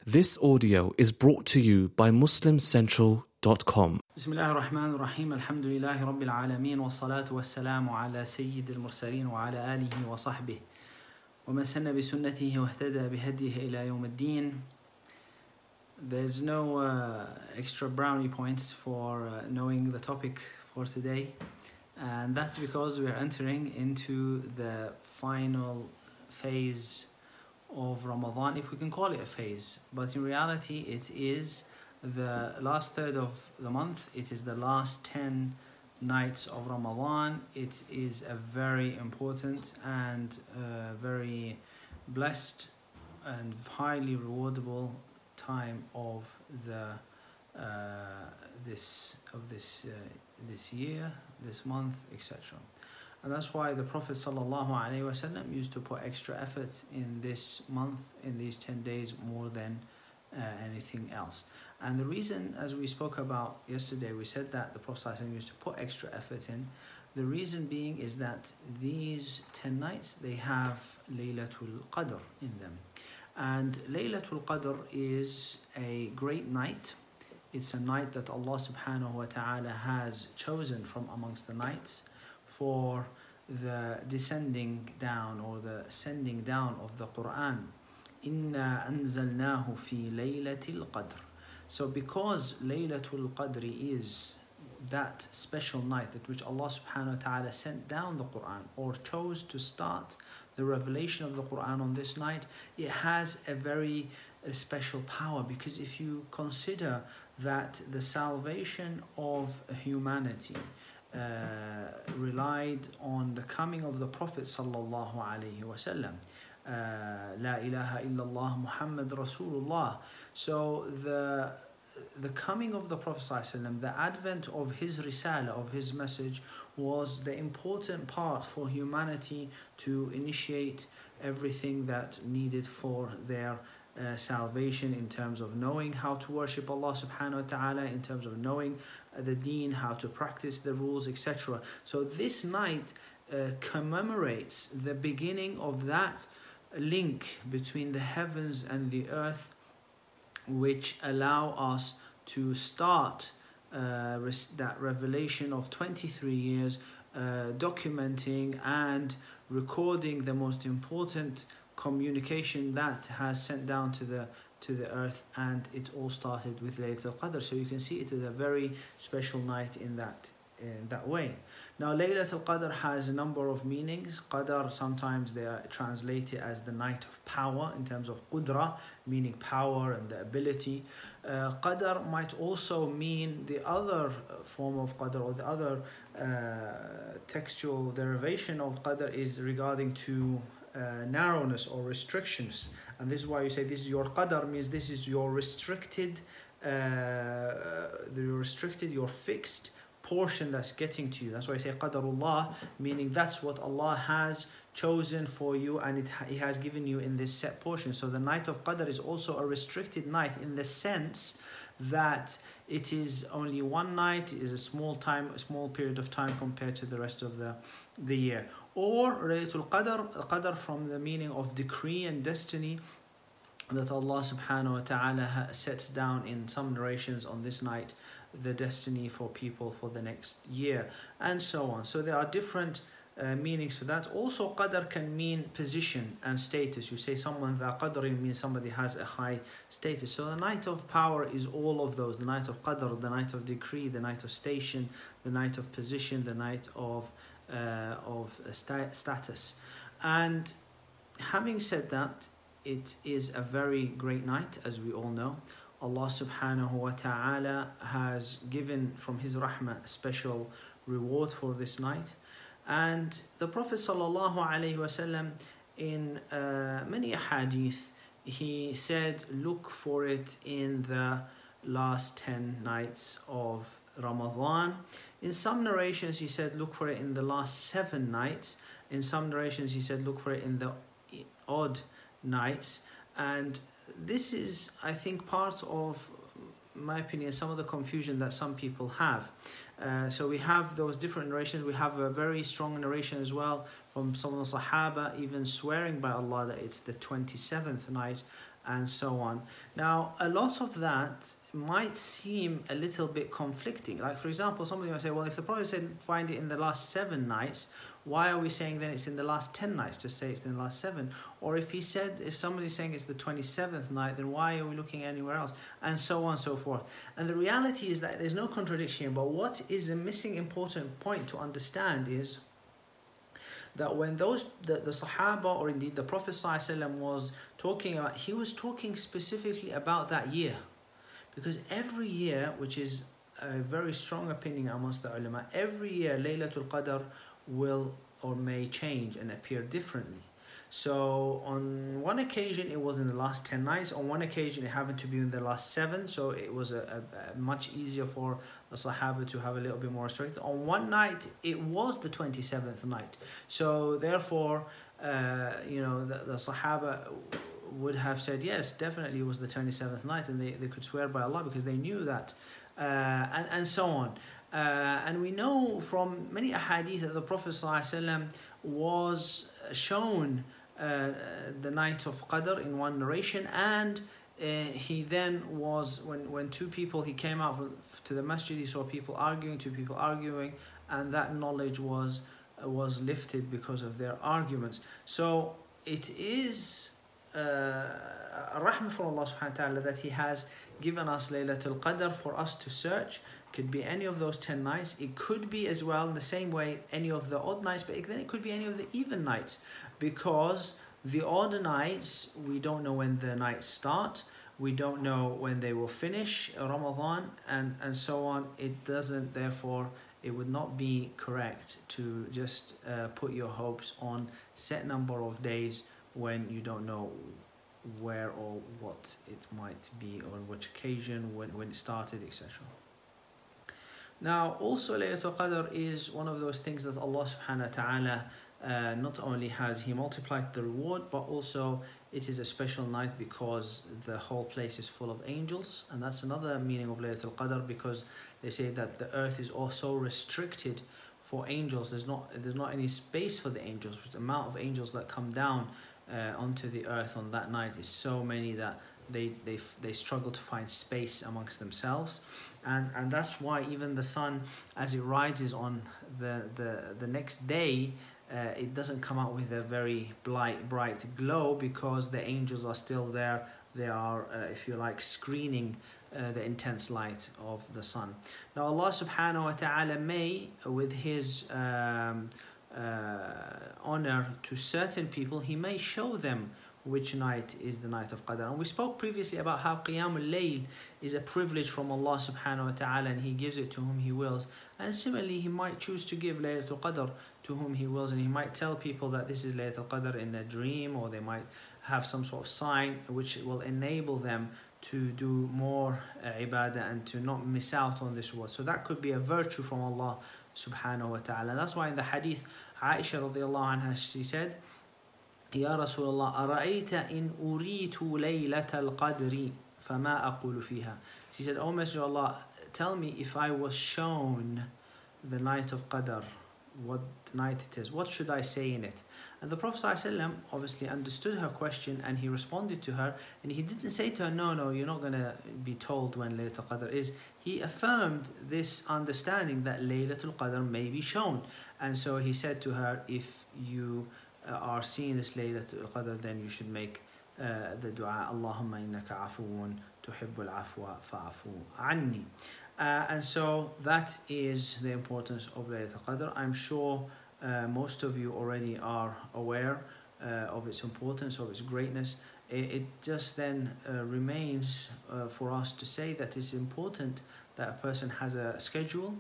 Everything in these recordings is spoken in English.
This audio is brought to you by MuslimCentral.com. بسم الله الرحمن الرحيم الحمد لله رب العالمين والصلاة والسلام على سيد المرسلين وعلى آله وصحبه ومن سن بسنته واهتدى بهديه إلى يوم الدين. There's no extra brownie points for knowing the topic for today, and that's because we are entering into the final phase of Ramadan, if we can call it a phase, but in reality it is the last third of the month. It is the last 10 nights of Ramadan. It is a very important and very blessed and highly rewardable time of the this year, this month, etc. And that's why the Prophet ﷺ used to put extra effort in this month, in these 10 days, more than anything else. And the reason, as we spoke about yesterday, we said that the Prophet ﷺ used to put extra effort in. The reason being is that these 10 nights, they have Laylatul Qadr in them. And Laylatul Qadr is a great night. It's a night that Allah subhanahu wa ta'ala has chosen from amongst the nights for the descending down or the sending down of the Quran. Inna anzalnahu fi laylatil qadr. So because Laylatul Qadr is that special night at which Allah subhanahu wa ta'ala sent down the Quran or chose to start the revelation of the Quran on this night, it has a very special power, because if you consider that the salvation of humanity relied on the coming of the Prophet sallallahu alaihi wasallam. La ilaha illallah Muhammad Rasulullah. So the coming of the Prophet sallallahu alaihi wasallam, the advent of his risala, of his message, was the important part for humanity to initiate everything that needed for their salvation, in terms of knowing how to worship Allah subhanahu wa ta'ala, in terms of knowing the deen, how to practice the rules, etc. So this night commemorates the beginning of that link between the heavens and the earth, which allow us to start that revelation of 23 years, documenting and recording the most important communication that has sent down to the earth, and it all started with Laylatul Qadr. So you can see it is a very special night in that way. Now Laylatul Qadr has a number of meanings. Qadr, sometimes they are translated as the night of power, in terms of qudra, meaning power and the ability. Qadr might also mean the other form of qadr, or the other textual derivation of qadr is regarding to narrowness or restrictions. And this is why you say this is your qadr, means this is your restricted, your fixed portion that's getting to you. That's why I say qadarullah, meaning that's what Allah has chosen for you, and He has given you in this set portion. So the night of Qadr is also a restricted night, in the sense that it is only one night, it is a small period of time compared to the rest of the year. Or Laylatul Qadr from the meaning of decree and destiny, that Allah subhanahu wa ta'ala sets down in some narrations on this night the destiny for people for the next year, and so on. So there are different meanings for that. Also, qadr can mean position and status. You say someone dha qadrin means somebody has a high status. So the night of power is all of those: the night of qadr, the night of decree, the night of station, the night of position, the night of status. And having said that, it is a very great night, as we all know. Allah subhanahu wa ta'ala has given from His rahmah a special reward for this night. And the Prophet sallallahu alaihi wasallam, in many hadith, he said, look for it in the last 10 nights of Ramadan. In some narrations he said, look for it in the last 7 nights. In some narrations he said, look for it in the odd nights. And this is, I think, part of, in my opinion, some of the confusion that some people have. So we have those different narrations. We have a very strong narration as well from some of the Sahaba, even swearing by Allah that it's the 27th night. and so on. Now, a lot of that might seem a little bit conflicting. Like, for example, somebody might say, well, if the Prophet said find it in the last 7 nights, why are we saying then it's in the last 10 nights? Just say it's in the last 7. Or if somebody's saying it's the 27th night, then why are we looking anywhere else? And so on and so forth. And the reality is that there's no contradiction, but what is a missing important point to understand is that when the Sahaba, or indeed the Prophet ﷺ was talking about, he was talking specifically about that year. Because every year, which is a very strong opinion amongst the ulama, every year Laylatul Qadr will or may change and appear differently. So on one occasion it was in the last 10 nights, on one occasion it happened to be in the last 7, so it was a much easier for the Sahaba to have a little bit more restricted. On one night it was the 27th night, so therefore the Sahaba would have said yes, definitely it was the 27th night, and they could swear by Allah because they knew that, and so on. And we know from many ahadith that the Prophet ﷺ was shown the night of Qadr in one narration, and he then was, when two people, he came out to the masjid, he saw two people arguing, and that knowledge was lifted because of their arguments. So it is a rahmah from Allah subhanahu wa ta'ala that He has given us Laylatul Qadr for us to search. Could be any of those 10 nights. It could be as well in the same way any of the odd nights, but then it could be any of the even nights, because the odd nights, we don't know when the nights start, we don't know when they will finish Ramadan, and so on. It doesn't, therefore it would not be correct to just put your hopes on set number of days when you don't know where or what it might be, or on which occasion, when it started, etc. Now, also Laylatul Qadr is one of those things that Allah subhanahu wa ta'ala not only has He multiplied the reward, but also it is a special night because the whole place is full of angels. And that's another meaning of Laylatul Qadr, because they say that the earth is also restricted for angels. There's not any space for the angels. The amount of angels that come down onto the earth on that night is so many that they struggle to find space amongst themselves, and that's why even the sun, as it rises on the next day, it doesn't come out with a very bright glow, because the angels are still there. They are, if you like, screening the intense light of the sun. Now Allah subhanahu wa ta'ala may, with His honor to certain people, He may show them which night is the night of Qadr. And we spoke previously about how Qiyamul Layl is a privilege from Allah subhanahu wa ta'ala, and He gives it to whom He wills. And similarly, He might choose to give Laylatul Qadr to whom He wills, and He might tell people that this is Laylatul Qadr in a dream, or they might have some sort of sign which will enable them to do more ibadah and to not miss out on this reward. So that could be a virtue from Allah subhanahu wa ta'ala. That's why in the hadith, Aisha radiallahu anha, she said, Ya Rasulullah, أرأيت إن أريت ليلة القدر فما أقول فيها. She said, O Messenger of Allah, tell me, if I was shown the night of Qadr, what night it is, what should I say in it? And the Prophet ﷺ obviously understood her question, and he responded to her, and he didn't say to her, no, you're not going to be told when Laylatul Qadr is. He affirmed this understanding that Laylatul Qadr may be shown. And so he said to her, if you are seeing this Laylatul Qadr, then you should make the dua, Allahumma innaka afuun tuhibbul afwa fa'afu anni. And so that is the importance of Laylatul Qadr. I'm sure most of you already are aware of its importance, of its greatness. It just then remains for us to say that it's important that a person has a schedule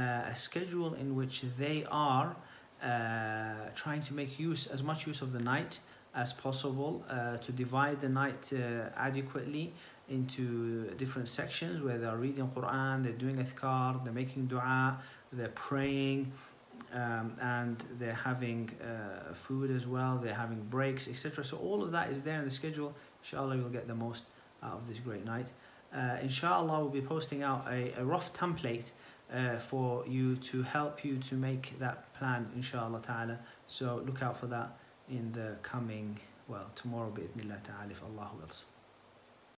in which they are trying to make as much use of the night as possible, to divide the night adequately into different sections where they are reading Quran, they're doing adhkar, they're making dua, they're praying, and they're having food as well, they're having breaks, etc. So all of that is there in the schedule. Inshallah, you'll get the most out of this great night. Inshallah, we'll be posting out a rough template for you to help you to make that plan, inshallah ta'ala. So look out for that in the coming, tomorrow bi'idhnillah ta'ala, if Allah wills.